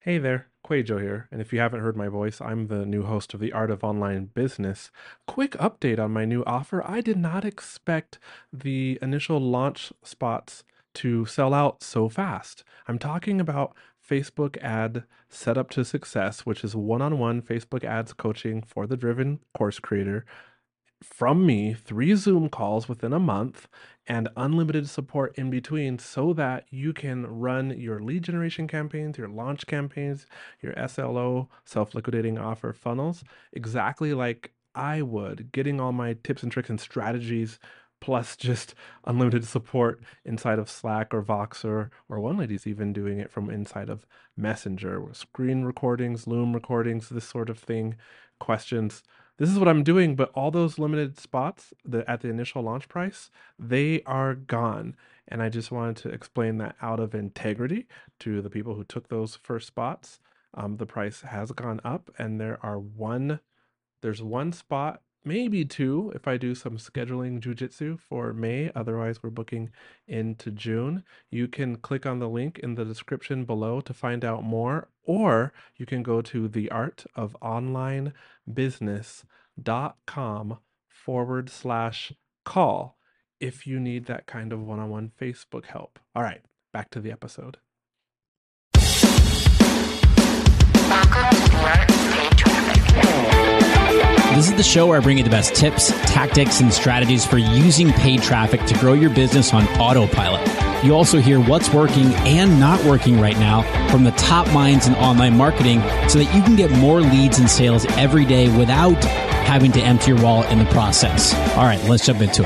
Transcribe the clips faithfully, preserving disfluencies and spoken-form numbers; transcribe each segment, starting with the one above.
Hey there, Quajo here, and if you haven't heard my voice, I'm the new host of The Art of Online Business. Quick update on my new offer. I did not expect the initial launch spots to sell out so fast. I'm talking about Facebook ad setup to success, which is one-on-one Facebook ads coaching for the driven course creator from me, three Zoom calls within a month, and unlimited support in between so that you can run your lead generation campaigns, your launch campaigns, your S L O, self liquidating offer funnels, exactly like I would, getting all my tips and tricks and strategies. Plus, just unlimited support inside of Slack or Voxer, or one lady's even doing it from inside of Messenger, screen recordings, Loom recordings, this sort of thing, questions. This is what I'm doing, but all those limited spots the, at the initial launch price, they are gone. And I just wanted to explain that out of integrity to the people who took those first spots. Um, the price has gone up, and there are one, there's one spot, maybe two, if I do some scheduling jujitsu for May. Otherwise, we're booking into June. You can click on the link in the description below to find out more, or you can go to theartofonlinebusiness.com forward slash call if you need that kind of one-on-one Facebook help. All right, back to the episode. Welcome to the Art of Paid Traffic. This is the show where I bring you the best tips, tactics, and strategies for using paid traffic to grow your business on autopilot. You also hear what's working and not working right now from the top minds in online marketing so that you can get more leads and sales every day without having to empty your wallet in the process. All right, let's jump into it.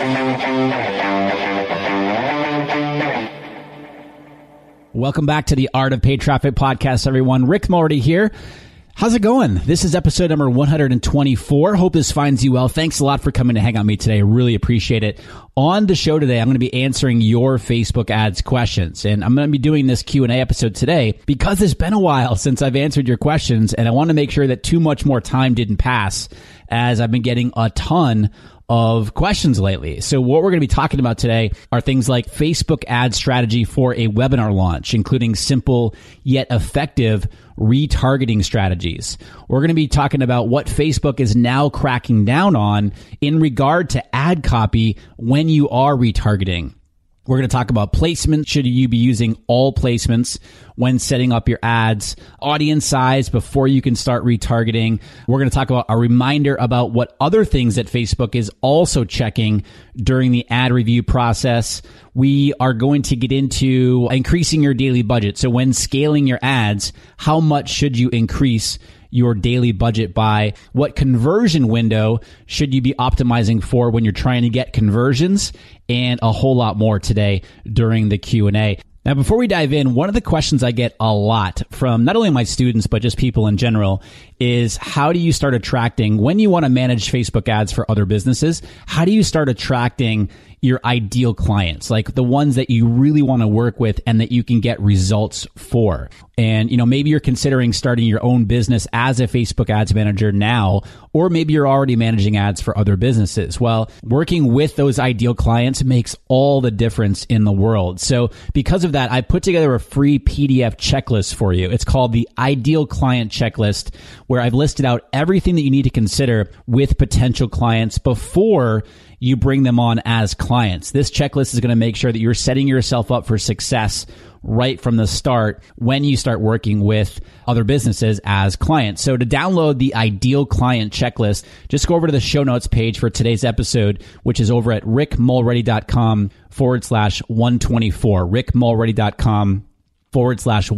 Welcome back to the Art of Paid Traffic podcast, everyone. Rick Mulready here. How's it going? This is episode number one hundred twenty-four. Hope this finds you well. Thanks a lot for coming to hang out with me today. I really appreciate it. On the show today, I'm going to be answering your Facebook ads questions. And I'm going to be doing this Q and A episode today because it's been a while since I've answered your questions. And I want to make sure that too much more time didn't pass as I've been getting a ton of questions lately. So what we're going to be talking about today are things like Facebook ad strategy for a webinar launch, including simple yet effective retargeting strategies. We're going to be talking about what Facebook is now cracking down on in regard to ad copy when you are retargeting. We're going to talk about placement. Should you be using all placements when setting up your ads? Audience size before you can start retargeting. We're going to talk about a reminder about what other things that Facebook is also checking during the ad review process. We are going to get into increasing your daily budget. So when scaling your ads, how much should you increase your daily budget by? What conversion window should you be optimizing for when you're trying to get conversions? And a whole lot more today during the Q and A. Now, before we dive in, one of the questions I get a lot from not only my students, but just people in general is how do you start attracting, when you want to manage Facebook ads for other businesses, how do you start attracting your ideal clients, like the ones that you really want to work with and that you can get results for? And, you know, maybe you're considering starting your own business as a Facebook ads manager now, or maybe you're already managing ads for other businesses. Well, working with those ideal clients makes all the difference in the world. So because of that, I put together a free P D F checklist for you. It's called the Ideal Client Checklist, where I've listed out everything that you need to consider with potential clients before you bring them on as clients. This checklist is going to make sure that you're setting yourself up for success right from the start when you start working with other businesses as clients. So to download the Ideal Client Checklist, just go over to the show notes page for today's episode, which is over at rickmulready.com forward slash 124, rickmulready.com forward slash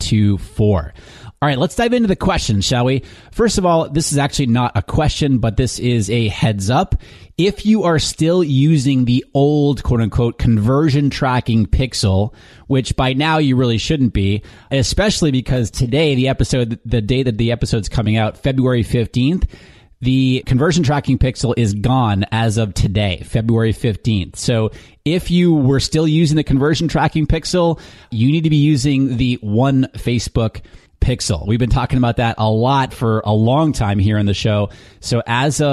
124. All right, let's dive into the questions, shall we? First of all, this is actually not a question, but this is a heads up. If you are still using the old, quote unquote, conversion tracking pixel, which by now you really shouldn't be, especially because today, the episode, the day that the episode's coming out, February fifteenth, the conversion tracking pixel is gone as of today, February fifteenth. So if you were still using the conversion tracking pixel, you need to be using the One Facebook Pixel. We've been talking about that a lot for a long time here on the show. So as of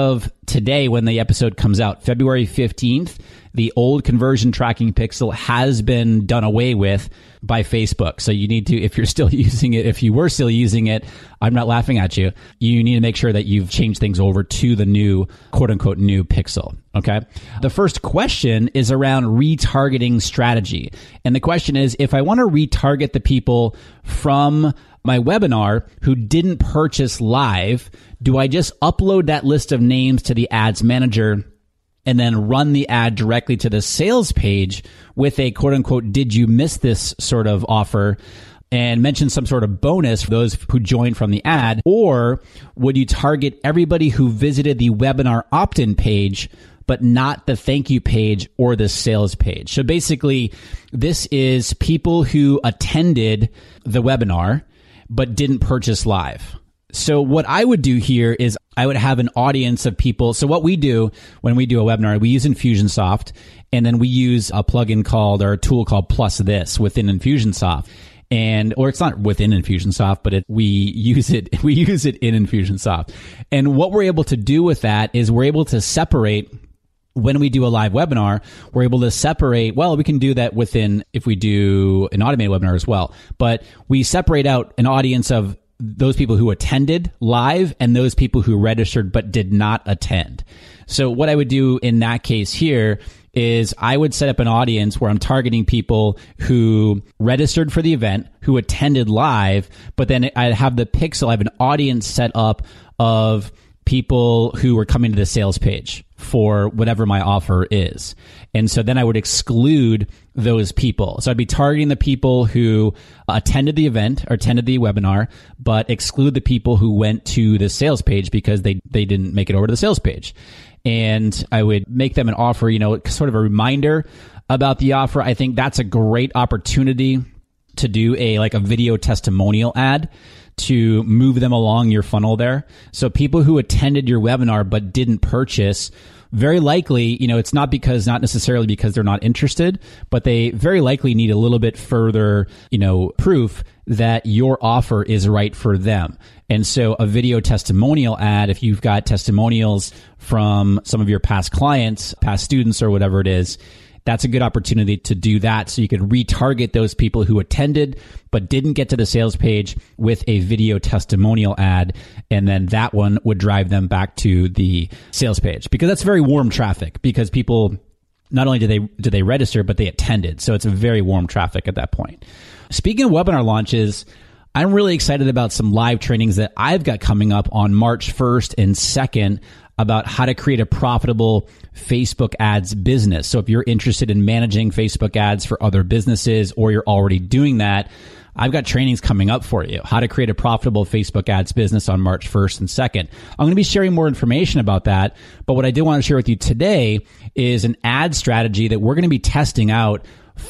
today, when the episode comes out, February fifteenth, the old conversion tracking pixel has been done away with by Facebook. So you need to, if you're still using it, if you were still using it, I'm not laughing at you. You need to make sure that you've changed things over to the new, quote unquote, new pixel. Okay. The first question is around retargeting strategy. And the question is, if I want to retarget the people from my webinar who didn't purchase live, do I just upload that list of names to the ads manager and then run the ad directly to the sales page with a quote unquote, did you miss this sort of offer, and mention some sort of bonus for those who joined from the ad? Or would you target everybody who visited the webinar opt-in page, but not the thank you page or the sales page? So basically, this is people who attended the webinar, but didn't purchase live. So what I would do here is I would have an audience of people. So what we do when we do a webinar, we use Infusionsoft, and then we use a plugin called, or a tool called Plus This within Infusionsoft. And, or it's not within Infusionsoft, but it, we use it, we use it in Infusionsoft. And what we're able to do with that is we're able to separate, when we do a live webinar, we're able to separate, well, we can do that within, if we do an automated webinar as well, but we separate out an audience of those people who attended live and those people who registered but did not attend. So what I would do in that case here is I would set up an audience where I'm targeting people who registered for the event, who attended live, but then I have the pixel, I have an audience set up of people who are coming to the sales page for whatever my offer is. And so then I would exclude those people. So I'd be targeting the people who attended the event or attended the webinar, but exclude the people who went to the sales page because they, they didn't make it over to the sales page. And I would make them an offer, you know, sort of a reminder about the offer. I think that's a great opportunity to do a, like a video testimonial ad to move them along your funnel there. So people who attended your webinar but didn't purchase, very likely, you know, it's not because, not necessarily because they're not interested, but they very likely need a little bit further, you know, proof that your offer is right for them. And so a video testimonial ad, if you've got testimonials from some of your past clients, past students, or whatever it is, that's a good opportunity to do that. So you can retarget those people who attended but didn't get to the sales page with a video testimonial ad. And then that one would drive them back to the sales page, because that's very warm traffic, because people, not only do they, do they register, but they attended. So it's a very warm traffic at that point. Speaking of webinar launches, I'm really excited about some live trainings that I've got coming up on March first and second about how to create a profitable Facebook ads business. So if you're interested in managing Facebook ads for other businesses, or you're already doing that, I've got trainings coming up for you. How to create a profitable Facebook ads business on March first and second. I'm going to be sharing more information about that. But what I did want to share with you today is an ad strategy that we're going to be testing out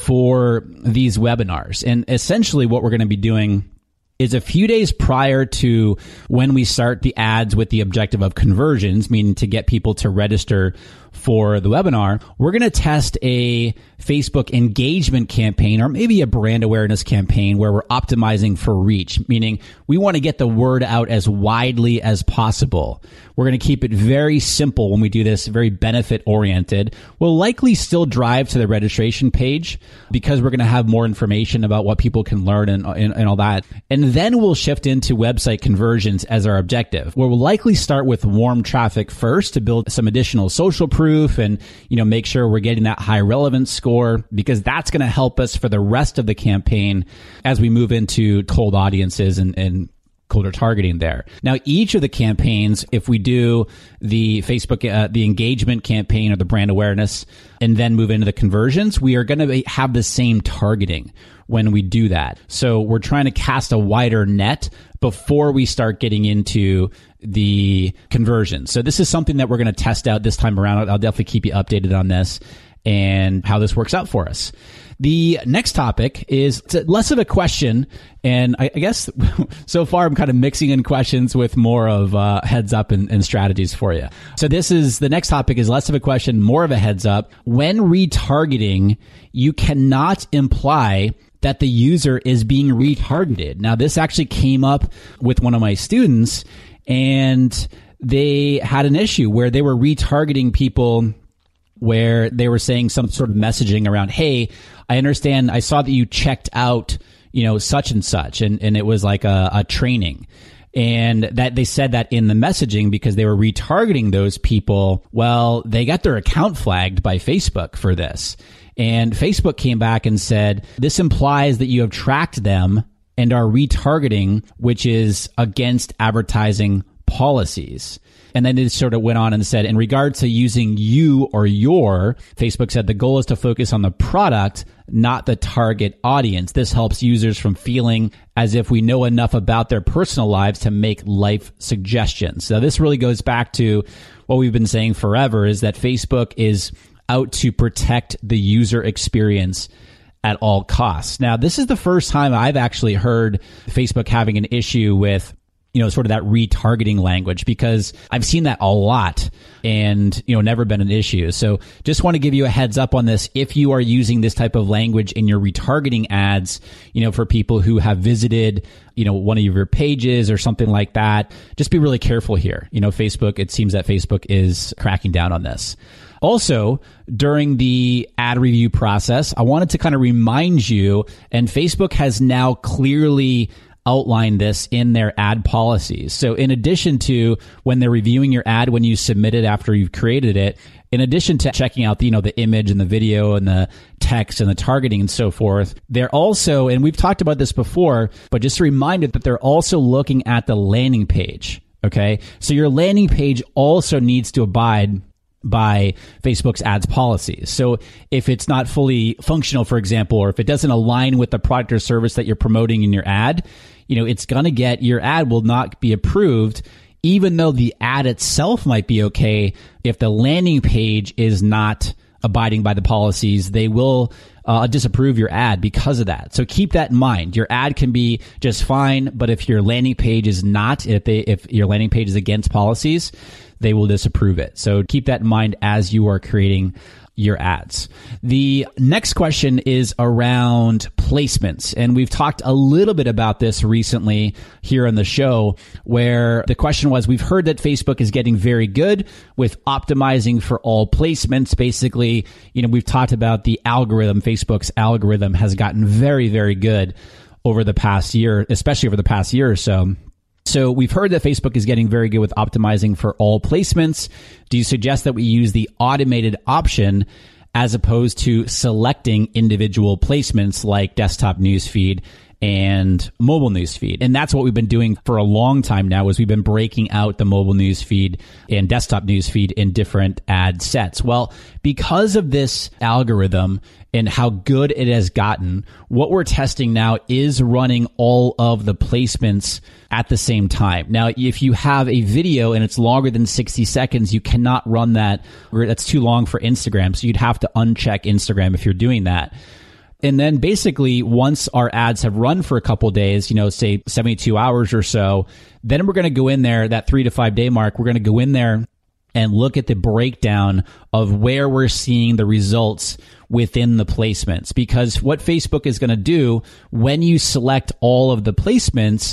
for these webinars. And essentially what we're going to be doing is a few days prior to when we start the ads with the objective of conversions, meaning to get people to register for the webinar, we're going to test a Facebook engagement campaign, or maybe a brand awareness campaign, where we're optimizing for reach, meaning we want to get the word out as widely as possible. We're going to keep it very simple when we do this, very benefit oriented. We'll likely still drive to the registration page because we're going to have more information about what people can learn and, and, and all that. And then we'll shift into website conversions as our objective, where we'll likely start with warm traffic first to build some additional social proof and, you know, make sure we're getting that high relevance score, because that's going to help us for the rest of the campaign as we move into cold audiences and, and colder targeting there. Now, each of the campaigns, if we do the Facebook, uh, the engagement campaign or the brand awareness, and then move into the conversions, we are going to have the same targeting when we do that. So we're trying to cast a wider net before we start getting into the conversion. So this is something that we're going to test out this time around. I'll definitely keep you updated on this and how this works out for us. The next topic is less of a question, and I, I guess so far I'm kind of mixing in questions with more of uh, heads up and, and strategies for you. So this is, the next topic is less of a question, more of a heads up. When retargeting, you cannot imply that the user is being retargeted. Now, this actually came up with one of my students, and they had an issue where they were retargeting people, where they were saying some sort of messaging around, hey, I understand, I saw that you checked out, you know, such and such, and, and it was like a, a training. And that they said that in the messaging because they were retargeting those people. Well, they got their account flagged by Facebook for this. And Facebook came back and said, this implies that you have tracked them and are retargeting, which is against advertising policies. And then it sort of went on and said, in regards to using you or your, Facebook said the goal is to focus on the product, not the target audience. This helps users from feeling as if we know enough about their personal lives to make life suggestions. So this really goes back to what we've been saying forever, is that Facebook is out to protect the user experience at all costs. Now, this is the first time I've actually heard Facebook having an issue with, you know, sort of that retargeting language, because I've seen that a lot and, you know, never been an issue. So just want to give you a heads up on this. If you are using this type of language in your retargeting ads, you know, for people who have visited, you know, one of your pages or something like that, just be really careful here. You know, Facebook, it seems that Facebook is cracking down on this. Also, during the ad review process, I wanted to kind of remind you, and Facebook has now clearly outline this in their ad policies. So in addition to when they're reviewing your ad, when you submit it after you've created it, in addition to checking out the, you know, the image and the video and the text and the targeting and so forth, they're also, and we've talked about this before, but just a reminder that they're also looking at the landing page. Okay. So your landing page also needs to abide by Facebook's ads policies. So if it's not fully functional, for example, or if it doesn't align with the product or service that you're promoting in your ad, you know, it's going to get, your ad will not be approved, even though the ad itself might be okay. If the landing page is not abiding by the policies, they will uh, disapprove your ad because of that. So keep that in mind. Your ad can be just fine, but if your landing page is not, if they, if your landing page is against policies, they will disapprove it. So keep that in mind as you are creating your ads. The next question is around placements. And we've talked a little bit about this recently here on the show, where the question was, we've heard that Facebook is getting very good with optimizing for all placements. Basically, you know, we've talked about the algorithm. Facebook's algorithm has gotten very, very good over the past year, especially over the past year or so. So we've heard that Facebook is getting very good with optimizing for all placements. Do you suggest that we use the automated option as opposed to selecting individual placements like desktop newsfeed and mobile newsfeed? And that's what we've been doing for a long time now, is we've been breaking out the mobile newsfeed and desktop newsfeed in different ad sets. Well, because of this algorithm and how good it has gotten, what we're testing now is running all of the placements at the same time. Now, if you have a video and it's longer than sixty seconds, you cannot run that. That's too long for Instagram. So you'd have to uncheck Instagram if you're doing that. And then basically, once our ads have run for a couple of days, you know, say seventy-two hours or so, then we're going to go in there, that three to five day mark, we're going to go in there and look at the breakdown of where we're seeing the results within the placements. Because what Facebook is going to do when you select all of the placements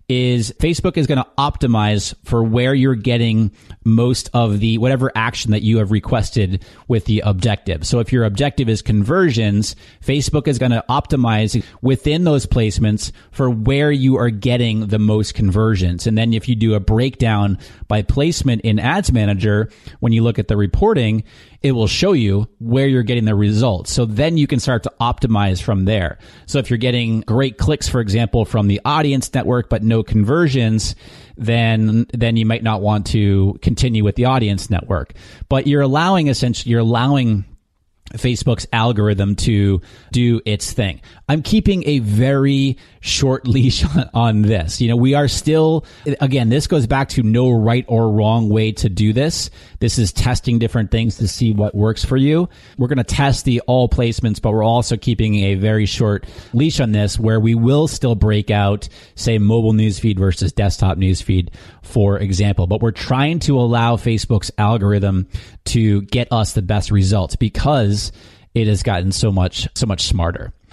is Facebook is going to optimize for where you're getting most of the whatever action that you have requested with the objective. So if your objective is conversions, Facebook is going to optimize within those placements for where you are getting the most conversions. And then if you do a breakdown by placement in Ads Manager, when you look at the reporting, it will show you where you're getting the results. So then you can start to optimize from there. So if you're getting great clicks, for example, from the audience network, but no conversions, then then you might not want to continue with the audience network. But you're allowing, essentially, you're allowing Facebook's algorithm to do its thing. I'm keeping a very short leash on, on this. You know, we are still, again, this goes back to no right or wrong way to do this. This is testing different things to see what works for you. We're going to test the all placements, but we're also keeping a very short leash on this, where we will still break out, say, mobile newsfeed versus desktop newsfeed, for example. But we're trying to allow Facebook's algorithm to get us the best results because it has gotten so much, so much smarter.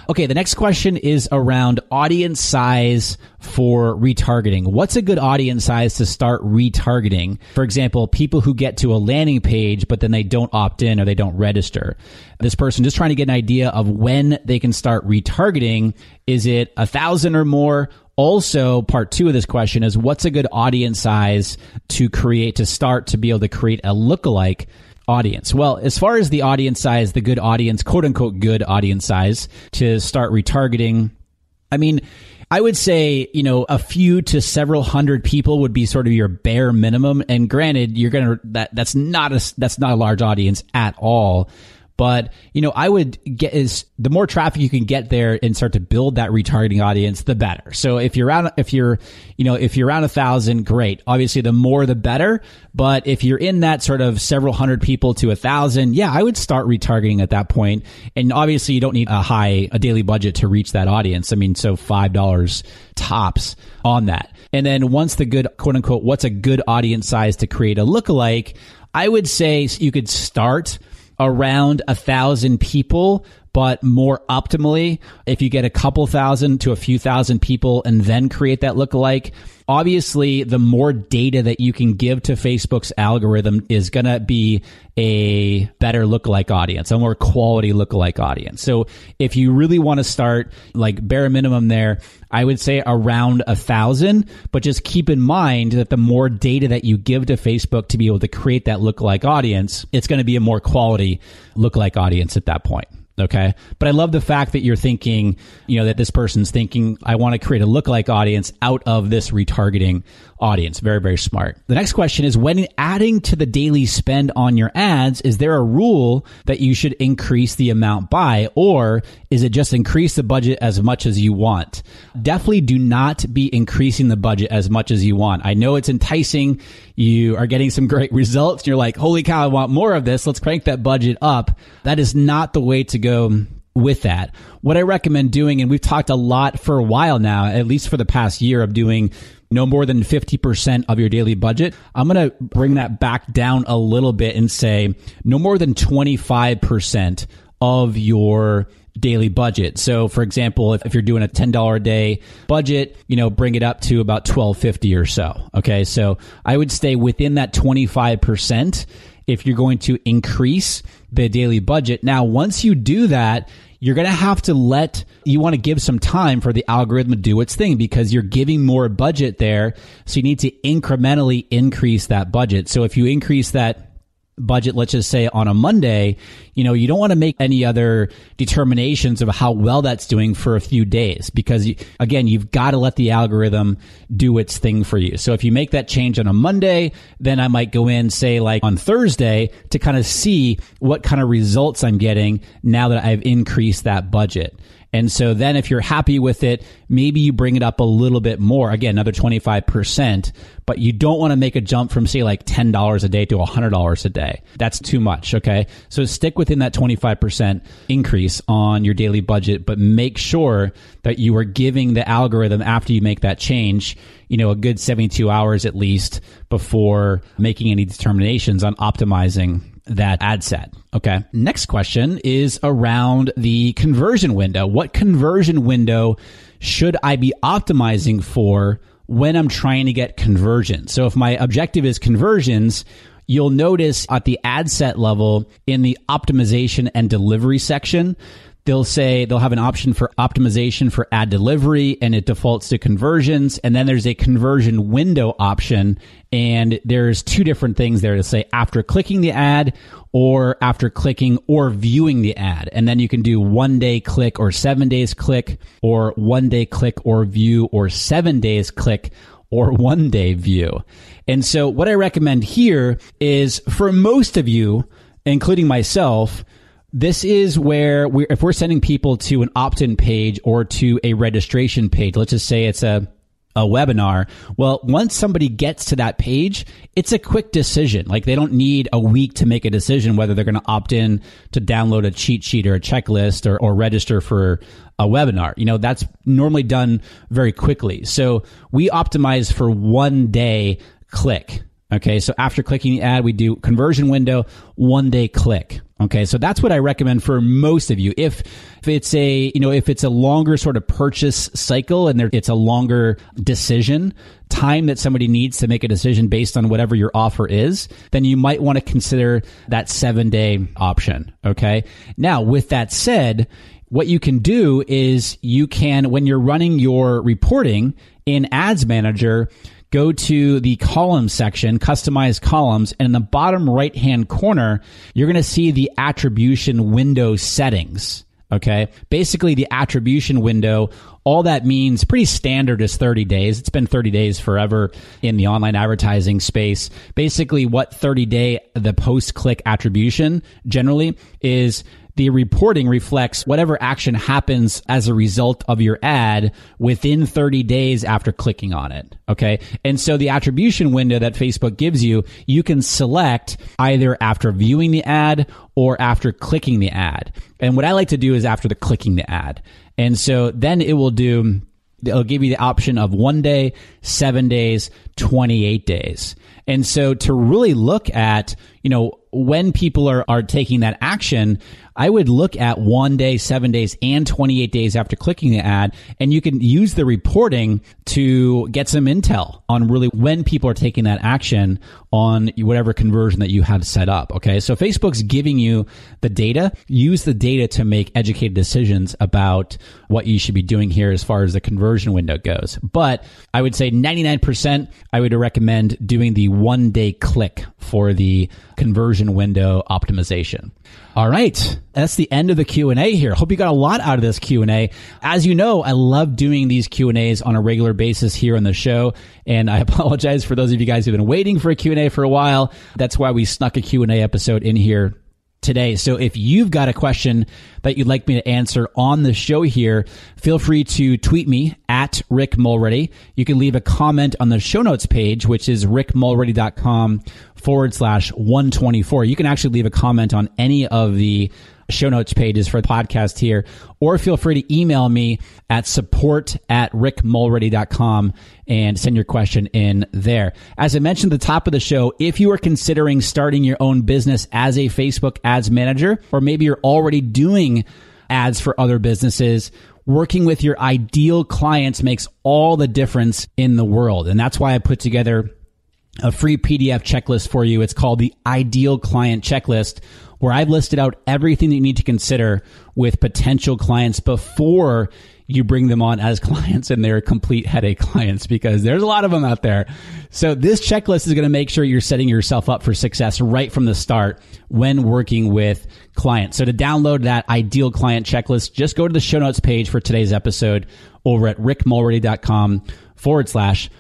Okay, the next question is around audience size for retargeting. What's a good audience size to start retargeting? For example, people who get to a landing page, but then they don't opt in or they don't register. This person just trying to get an idea of when they can start retargeting. Is it a thousand or more? Also, part two of this question is what's a good audience size to create, to start to be able to create a lookalike audience? Well, as far as the audience size, the good audience, quote unquote, good audience size to start retargeting, I mean, I would say, you know, a few to several hundred people would be sort of your bare minimum. And granted, you're going to, that, that's not a, that's not a large audience at all. But, you know, I would get is the more traffic you can get there and start to build that retargeting audience, the better. So if you're around, if you're, you know, if you're around a thousand, great. Obviously, the more, the better. But if you're in that sort of several hundred people to a thousand, yeah, I would start retargeting at that point. And obviously, you don't need a high, a daily budget to reach that audience. I mean, so five dollars tops on that. And then once the good, quote unquote, what's a good audience size to create a lookalike, I would say you could start around a thousand people, but more optimally, if you get a couple thousand to a few thousand people and then create that lookalike, obviously the more data that you can give to Facebook's algorithm is going to be a better lookalike audience, a more quality lookalike audience. So if you really want to start like bare minimum there, I would say around a thousand, but just keep in mind that the more data that you give to Facebook to be able to create that lookalike audience, it's going to be a more quality lookalike audience at that point. Okay. But I love the fact that you're thinking, you know, that this person's thinking, I want to create a lookalike audience out of this retargeting audience. Very, very smart. The next question is, when adding to the daily spend on your ads, is there a rule that you should increase the amount by, or is it just increase the budget as much as you want? Definitely do not be increasing the budget as much as you want. I know it's enticing. You are getting some great results. You're like, holy cow, I want more of this. Let's crank that budget up. That is not the way to go with that. What I recommend doing, and we've talked a lot for a while now, at least for the past year, of doing no more than fifty percent of your daily budget. I'm going to bring that back down a little bit and say no more than twenty-five percent of your daily budget. So for example, if, if you're doing a ten dollars a day budget, you know, bring it up to about twelve fifty or so. Okay. So I would stay within that twenty-five percent if you're going to increase the daily budget. Now, once you do that, you're going to have to let, you want to give some time for the algorithm to do its thing, because you're giving more budget there. So you need to incrementally increase that budget. So if you increase that budget, let's just say on a Monday, you know, you don't want to make any other determinations of how well that's doing for a few days, because you, again, you've got to let the algorithm do its thing for you. So if you make that change on a Monday, then I might go in, say like on Thursday, to kind of see what kind of results I'm getting now that I've increased that budget. And so then if you're happy with it, maybe you bring it up a little bit more, again, another twenty-five percent, but you don't want to make a jump from, say, like ten dollars a day to one hundred dollars a day. That's too much, okay? So stick within that twenty-five percent increase on your daily budget, but make sure that you are giving the algorithm, after you make that change, you know, a good seventy-two hours at least before making any determinations on optimizing that ad set. Okay. Next question is around the conversion window. What conversion window should I be optimizing for when I'm trying to get conversions? So if my objective is conversions, you'll notice at the ad set level in the optimization and delivery section, they'll say they'll have an option for optimization for ad delivery, and it defaults to conversions. And then there's a conversion window option, and there's two different things there to say after clicking the ad, or after clicking or viewing the ad. And then you can do one day click or seven days click, or one day click or view, or seven days click or one day view. And so what I recommend here is, for most of you, including myself, this is where we're, if we're sending people to an opt-in page or to a registration page, let's just say it's a, a webinar. Well, once somebody gets to that page, it's a quick decision. Like, they don't need a week to make a decision whether they're going to opt in to download a cheat sheet or a checklist, or, or register for a webinar. You know, that's normally done very quickly. So we optimize for one day click. Okay, so after clicking the ad, we do conversion window, one day click. Okay, so that's what I recommend for most of you. If, if it's a, you know, if it's a longer sort of purchase cycle and there, it's a longer decision time that somebody needs to make a decision based on whatever your offer is, then you might want to consider that seven day option. Okay. Now, with that said, what you can do is you can, when you're running your reporting in Ads Manager, go to the column section, customize columns, and in the bottom right-hand corner, you're going to see the attribution window settings. Okay. Basically, the attribution window, all that means pretty standard is thirty days. It's been thirty days forever in the online advertising space. Basically, what thirty day, the post-click attribution generally is the reporting reflects whatever action happens as a result of your ad within thirty days after clicking on it. Okay. And so the attribution window that Facebook gives you, you can select either after viewing the ad or after clicking the ad. And what I like to do is after the clicking the ad. And so then it will do, it'll give you the option of one day, seven days, twenty-eight days. And so to really look at, you know, when people are, are taking that action, I would look at one day, seven days, and twenty-eight days after clicking the ad. And you can use the reporting to get some intel on really when people are taking that action on whatever conversion that you have set up. Okay. So Facebook's giving you the data. Use the data to make educated decisions about what you should be doing here as far as the conversion window goes. But I would say ninety-nine percent, I would recommend doing the one day click for the conversion window optimization. All right. That's the end of the Q and A here. Hope you got a lot out of this Q and A. As you know, I love doing these Q and A's on a regular basis here on the show. And I apologize for those of you guys who've been waiting for a Q and A for a while. That's why we snuck a Q and A episode in here today. So if you've got a question that you'd like me to answer on the show here, feel free to tweet me at Rick Mulready. You can leave a comment on the show notes page, which is rickmulready.com forward slash 124. You can actually leave a comment on any of the show notes pages for the podcast here, or feel free to email me at support at rickmulready dot com and send your question in there. As I mentioned at the top of the show, if you are considering starting your own business as a Facebook ads manager, or maybe you're already doing ads for other businesses, working with your ideal clients makes all the difference in the world. And that's why I put together a free P D F checklist for you. It's called the Ideal Client Checklist, where I've listed out everything that you need to consider with potential clients before you bring them on as clients and they're complete headache clients, because there's a lot of them out there. So this checklist is going to make sure you're setting yourself up for success right from the start when working with clients. So to download that Ideal Client Checklist, just go to the show notes page for today's episode over at rickmulready.com forward slash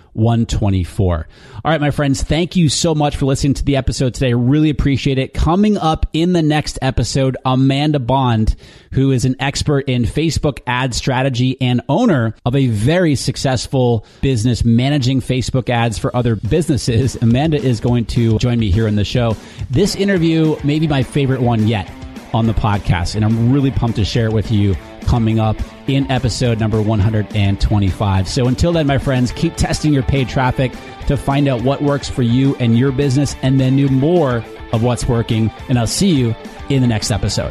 124. All right, my friends, thank you so much for listening to the episode today. I really appreciate it. Coming up in the next episode, Amanda Bond, who is an expert in Facebook ad strategy and owner of a very successful business managing Facebook ads for other businesses. Amanda is going to join me here on the show. This interview may be my favorite one yet on the podcast, and I'm really pumped to share it with you coming up in episode number one hundred twenty-five. So until then, my friends, keep testing your paid traffic to find out what works for you and your business, and then do more of what's working. And I'll see you in the next episode.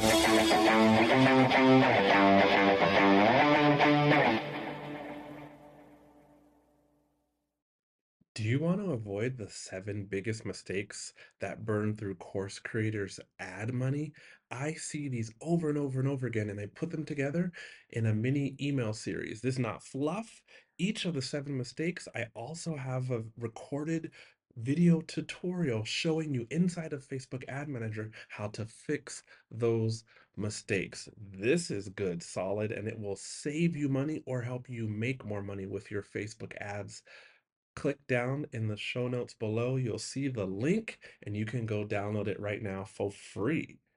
Do you want to avoid the seven biggest mistakes that burn through course creators' ad money? I see these over and over and over again, and I put them together in a mini email series. This is not fluff. Each of the seven mistakes, I also have a recorded video tutorial showing you inside of Facebook Ad Manager how to fix those mistakes. This is good, solid, and it will save you money or help you make more money with your Facebook ads. Click down in the show notes below. You'll see the link, and you can go download it right now for free.